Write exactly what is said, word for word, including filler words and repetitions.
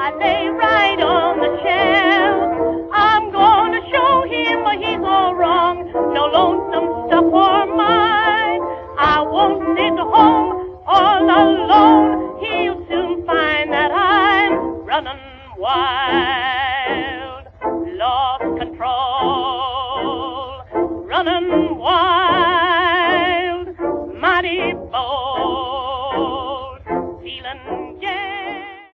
I lay right on the shelf. I'm gonna show him he's all wrong. No lonesome stuff for mine. I won't sit home all alone. He'll soon find that I'm running wild, lost control, running wild.